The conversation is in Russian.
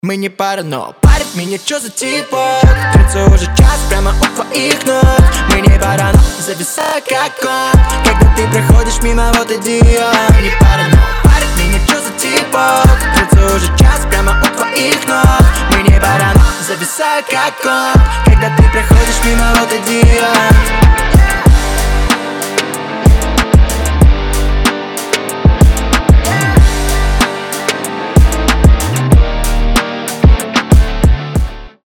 Мы не пара, но парит меня, чё за типок? Трется уже час прямо у твоих ног. Мы не пара, но зависаю как кот, когда ты проходишь мимо, вот иди я. Мы не пара, но парит меня, чё за типок? Трется уже час прямо у твоих ног. Мы не пара, но зависаю как кот, когда ты проходишь мимо, вот иди я.